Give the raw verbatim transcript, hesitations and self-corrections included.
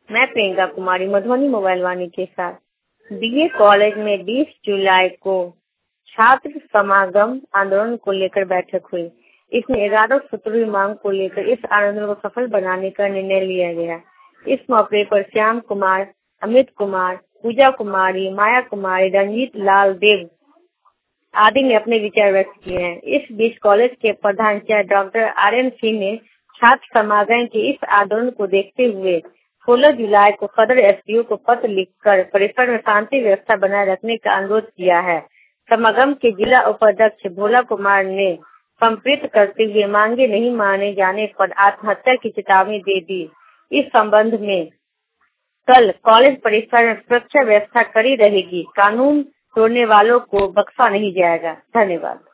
मैं प्रियंका कुमारी मधुबनी मोबाइल वाणी के साथ। बीए कॉलेज में बीस जुलाई को छात्र समागम आंदोलन को लेकर बैठक हुई। इसमें ग्यारह सूत्री मांग को लेकर इस आंदोलन को सफल बनाने का निर्णय लिया गया। इस मौके पर श्याम कुमार, अमित कुमार, पूजा कुमारी, माया कुमारी, रंजीत लाल देव आदि ने अपने विचार व्यक्त किए हैं। इस बीच कॉलेज के प्रधानाचार्य डॉक्टर आर एन सिंह ने छात्र समागम के इस आंदोलन को देखते हुए सोलह जुलाई को सदर एसपीओ को पत्र लिखकर परिसर में शांति व्यवस्था बनाए रखने का अनुरोध किया है। समागम के जिला उपाध्यक्ष भोला कुमार ने संप्रेषित करते हुए मांगे नहीं माने जाने पर आत्महत्या की चेतावनी दे दी। इस संबंध में कल कॉलेज परिसर में सुरक्षा व्यवस्था कड़ी रहेगी। कानून तोड़ने वालों को बख्शा नहीं जाएगा। धन्यवाद।